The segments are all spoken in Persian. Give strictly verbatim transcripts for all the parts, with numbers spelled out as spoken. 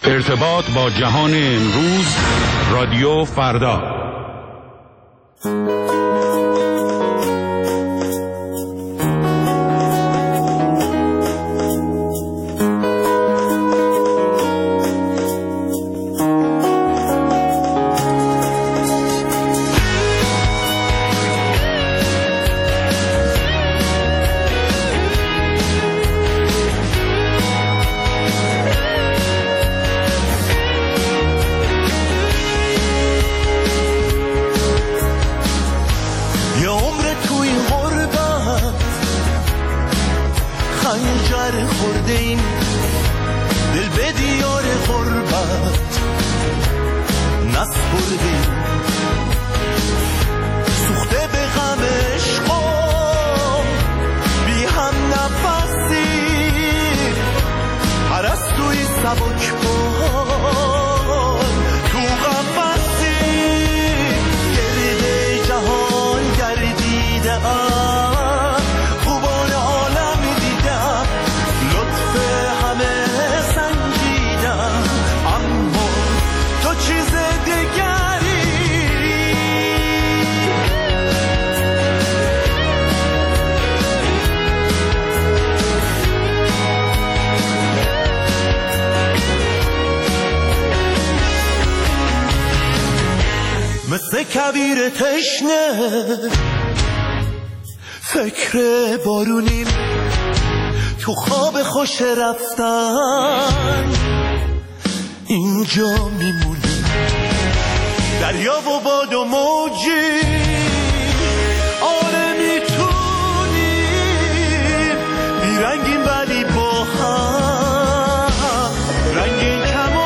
ارتباط با جهان امروز، رادیو فردا. مثل کویر تشنه فکر بارونیم، تو خواب خوش رفتن اینجا میمونیم. دریا و باد و موجی آره میتونیم، بیرنگیم ولی با هم رنگین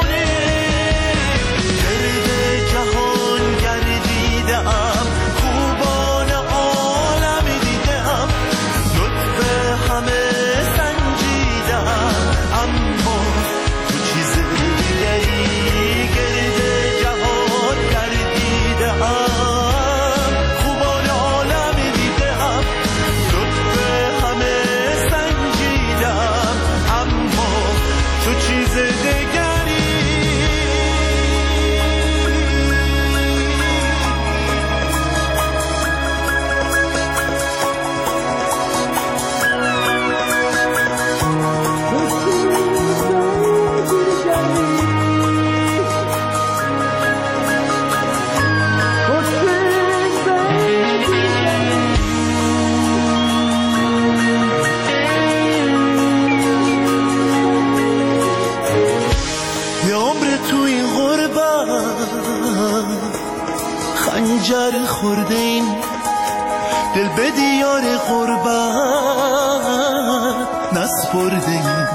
خنجر خورده این دل به دیار غربت نسپرده این.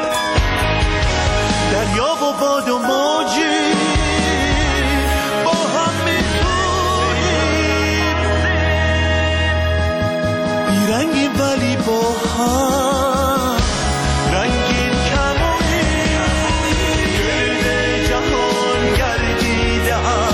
دریا و باد و موجی با هم میتونیم، بیرنگیم ولی با هم رنگین کمونیم. گرد جهان گردیدم،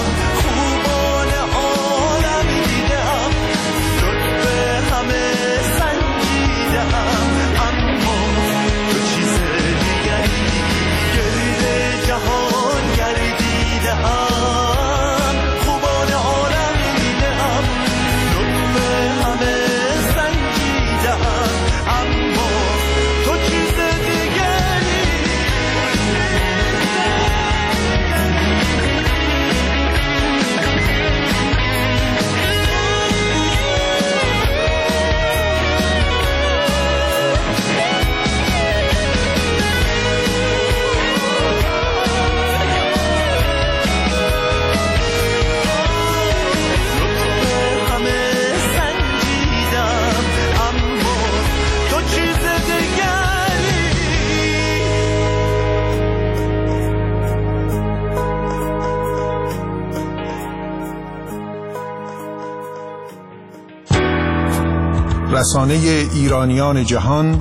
رسانه ایرانیان جهان،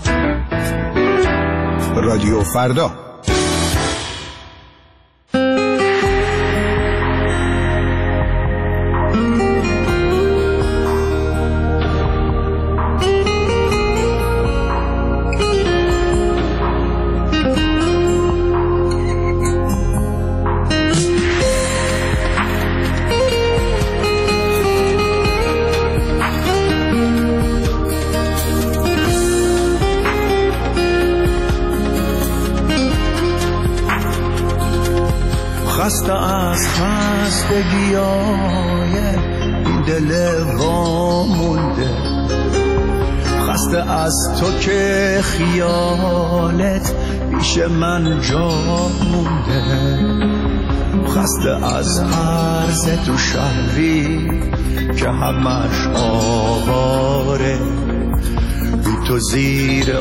رادیو فردا. خسته از خستگیای این دل وامونده، خسته از تو که خیالت پیش من جا مونده، خسته از عرض تو شهری که همش آواره، بی تو زیر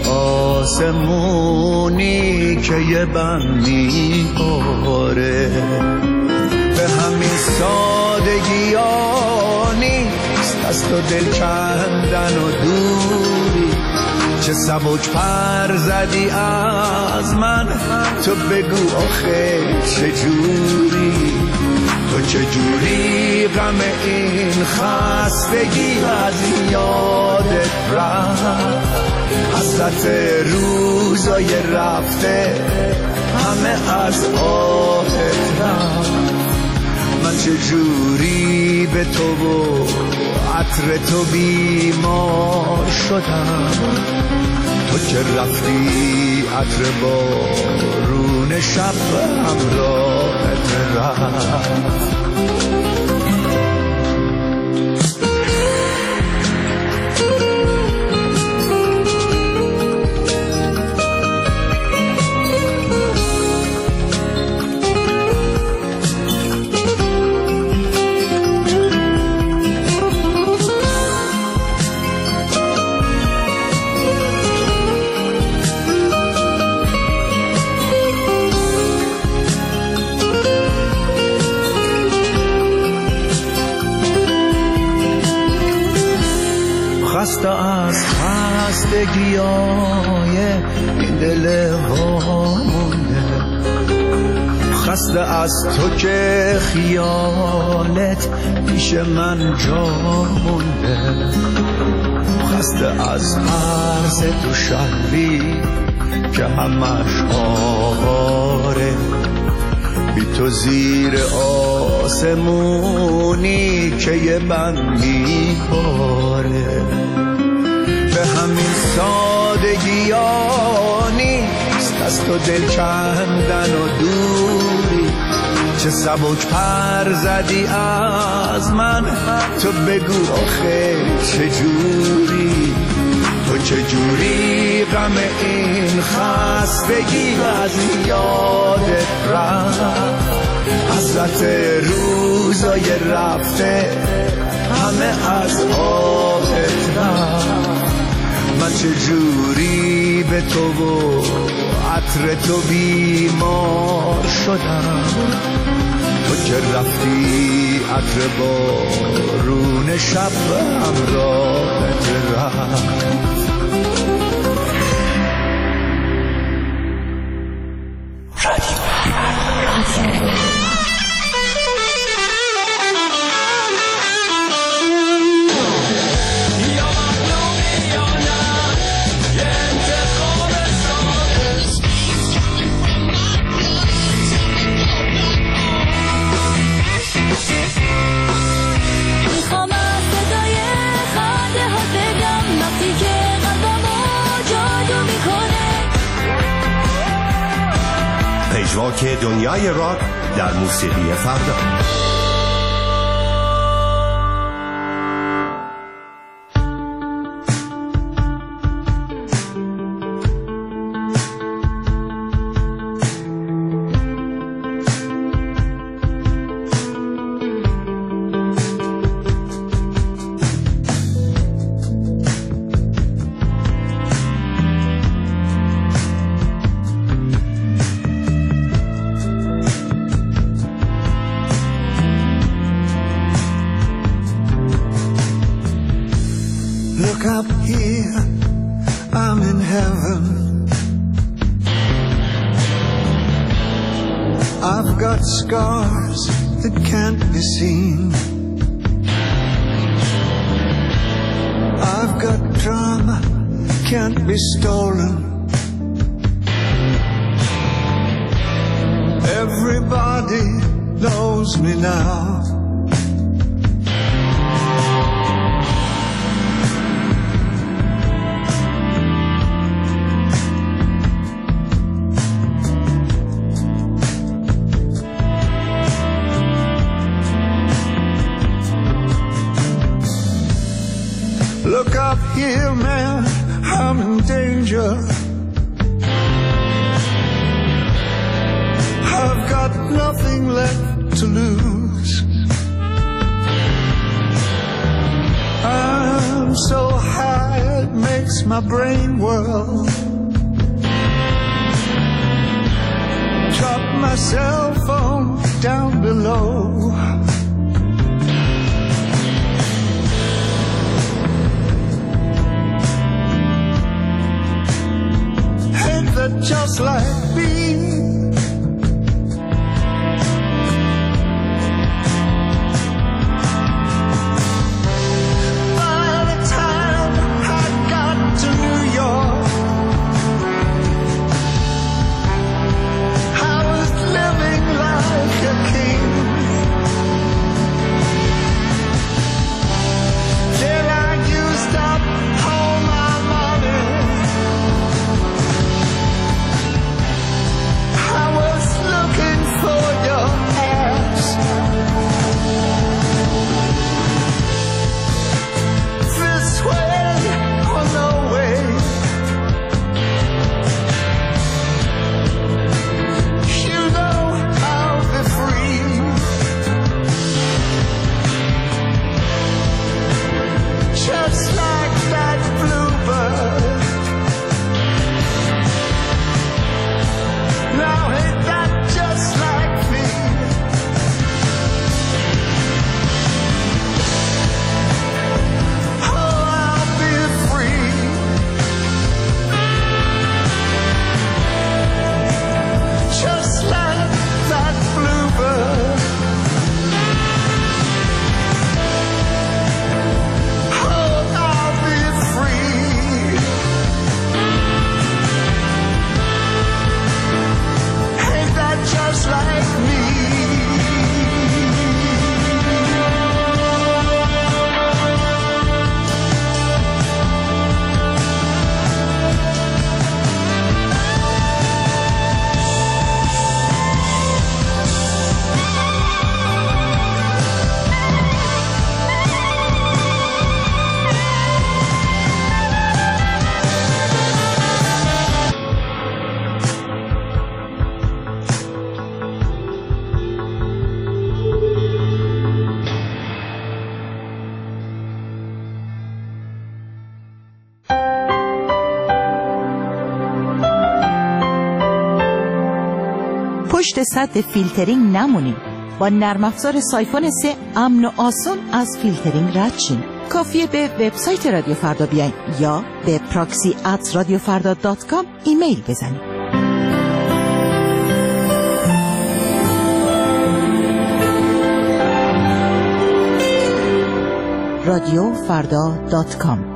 آسمونی که یه بند میباره. به همین سادگی ها نیست از تو دل کندن و دوری، چه سبک پر زدی از من تو بگو آخه چجوری، تو چجوری غم این خستگی از یادت رفت، حسرت روزای رفته همه از آهت رفت. من چجوری به تو و عطر تو بیمار شدم، تو که رفتی عطر بارون شب همراهت رفت. خسته از خستگیای این دل وامونده، خسته از تو که خیالت پیش من جا مونده، خسته از عرض تو شهری که همش آواره، بی تو زیر آسمونی که یه بند میباره. به همین سادگی ها نیست از تو دل کندن و دوری، چه سبک پر زدی از من تو بگو آخه چجوری، تو چجوری غم این خستگی از یادت رفت، حسرت روزای رفته همه از آهت رفت. من چجوری به تو و عطر تو بیمار شدم، تو که رفتی عطر بارون شب همراهت رفت. پژواک دنیای راک در موسیقی فردا. Look up here, I'm in heaven. I've got scars that can't be seen. I've got drama, can't be stolen. Everybody knows me now. Look up here, man, I'm in danger. I've got nothing left to lose. I'm so high it makes my brain whirl. Drop my cell phone down below. Ain't that just like me? پشت سد فیلترینگ نمونیم. با نرم افزار سایفون سه امن و آسان از فیلترینگ رد شیم. کافیه به وبسایت رادیو فردا بیاین یا به پراکسی ات رادیو فردا دات کام ایمیل بزنید. رادیو فردا دات کام.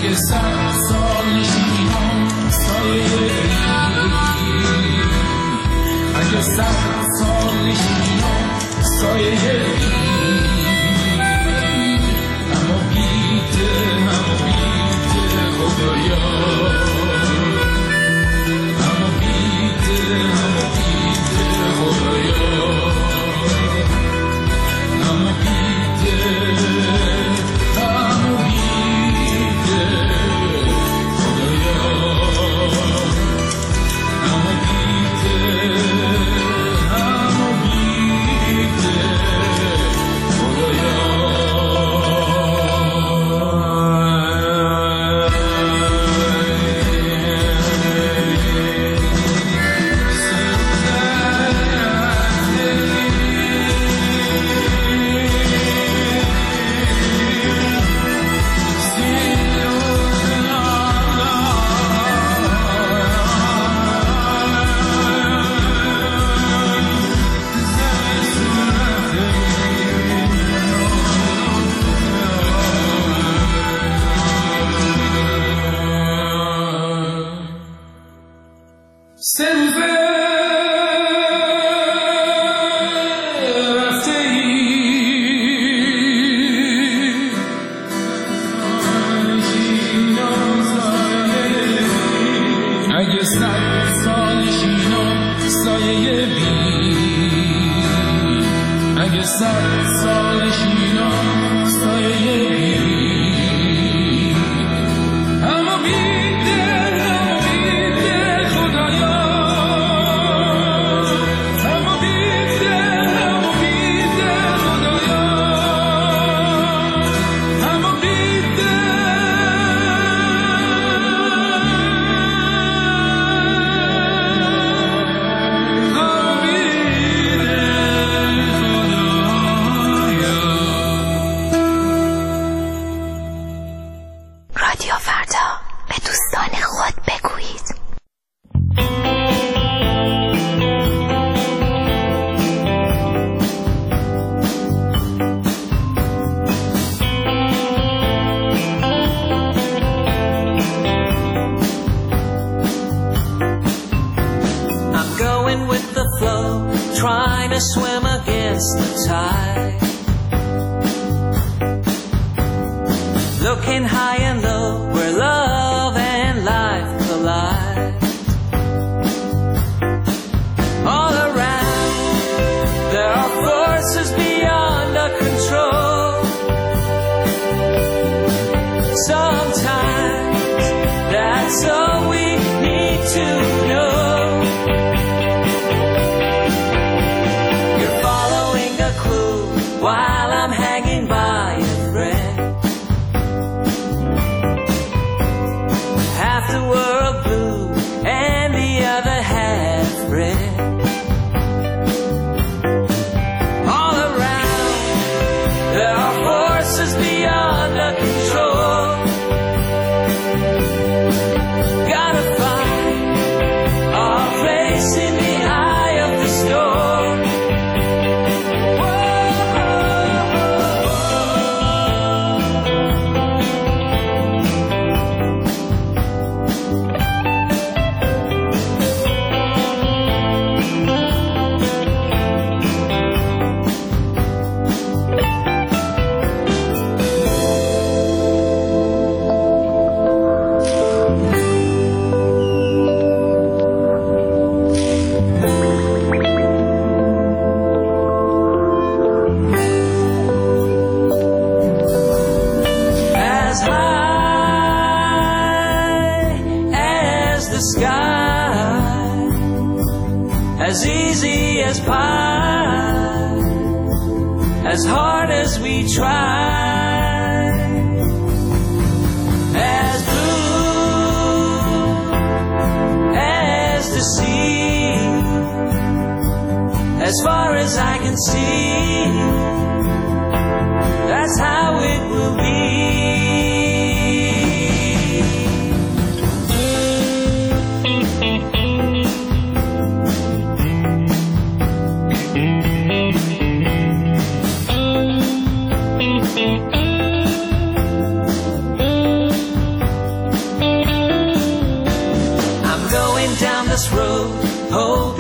اگه صد سال نشینم سایه اگه صد سال نشینم سایه اما بیده اما بیده خدایا اما بیده اما بیده خدایا اما بیده اما بیده خدایا اما بیده اما بیده خدایا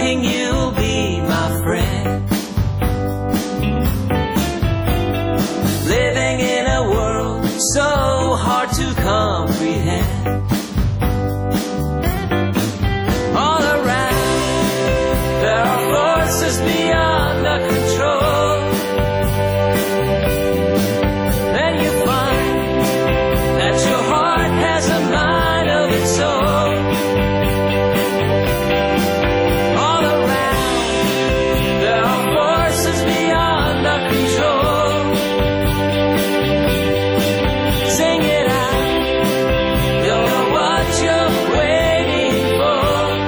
hoping you'll be my friend. Living in a world so hard to comprehend. All around there are forces beyond our control. Then you find that your heart has a mind of its own. All around there are forces beyond our control. Sing it out, don't know what you're waiting for.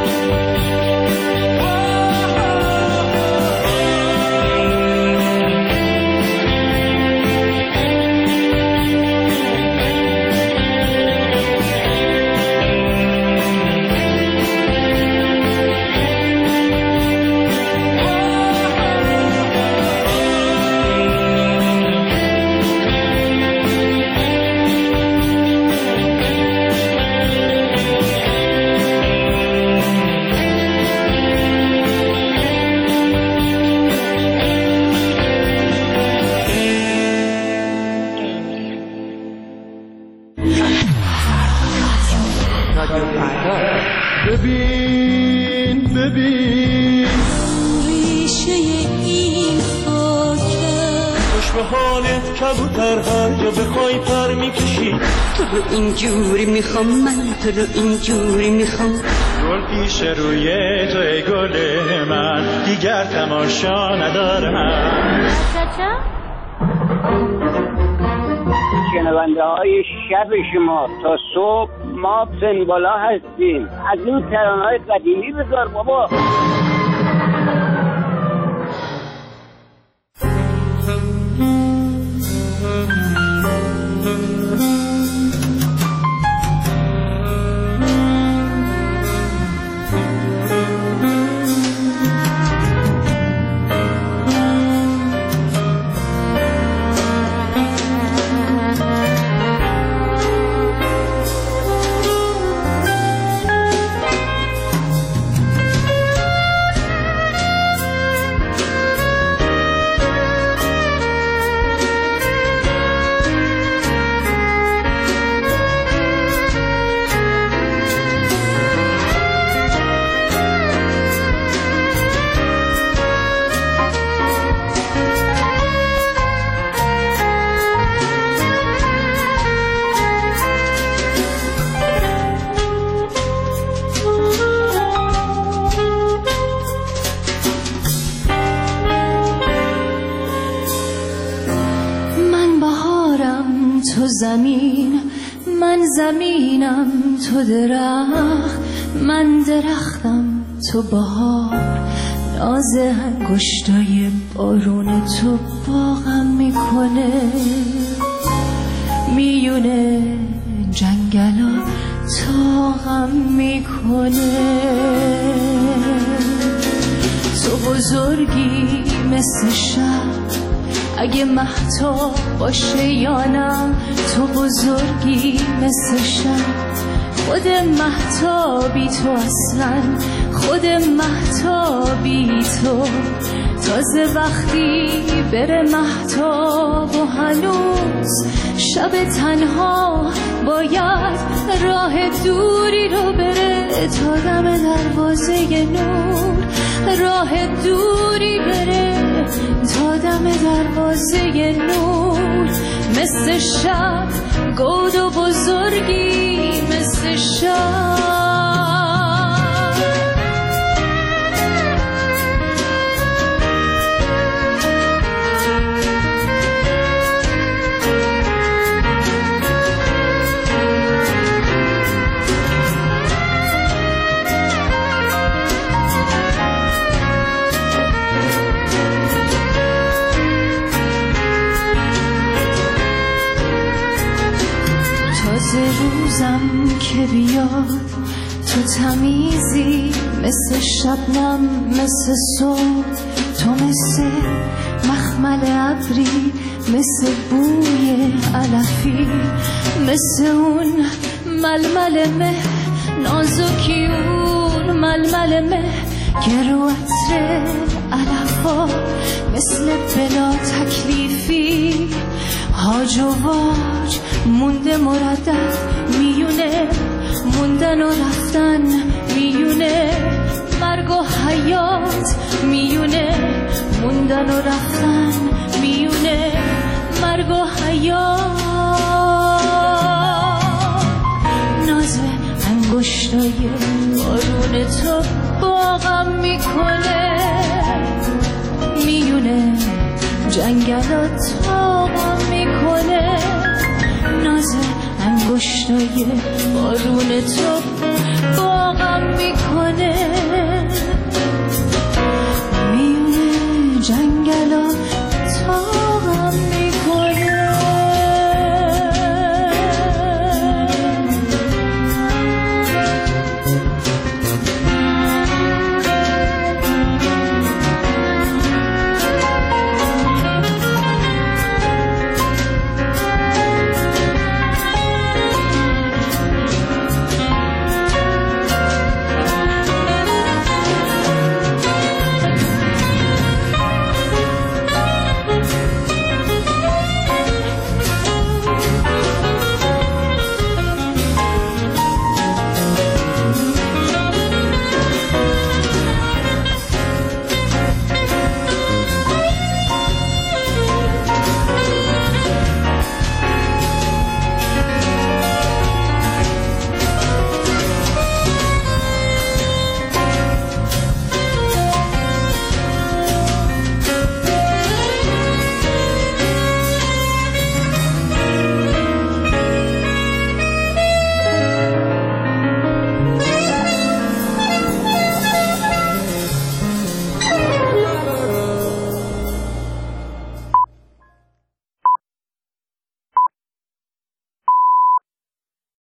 ببین ببین ریشه این خاکه خوش به حالت کبوتر هر جا بخوای پر میکشی. تو رو اینجوری میخوام من، تو رو اینجوری میخوام. گل پیش روی تو ای گل من، دیگر تماشا ندارم. شنونده های شب شما تا صبح ما پنبالا هستیم. از این ترانه های قدیمی بذار بابا. تو زمین، من زمینم، تو درخت، من درختم، تو بهار. ناز انگشتای بارون تو باغم میکنه، میونه جنگلا تاغم میکنه. تو بزرگی مثل شب، اگه مهتاب باشه یا نه. تو بزرگی مثل شب، خود مهتابی تو اصلا، خود مهتابی تو. تازه وقتی بره مهتاب و هنوز شب تنها باید راه دوری رو بره تا دم دروازه نور. راه دوری بره تا دم دروازه نور. مثل شب گود و بزرگی مثل شب. روزم که بیاد تو تمیزی مثل شبنم، مثل صبح تو، مثل مخمل ابری، مثل بوی علفی، مثل اون ململ مه نازکی، اون ململ مه که رو عطر علفا مثل بلا تکلیفی هاج و واج مونده مردد میونه موندن و رفتن میونه مرگ و حیات میونه موندن و رفتن میونه مرگ و حیات ناز انگشتای بارون تو باغم میکنه میونه جنگلات تاقم میکنه ناز انگشتای بارون تو باغم میکنه میونه جنگلات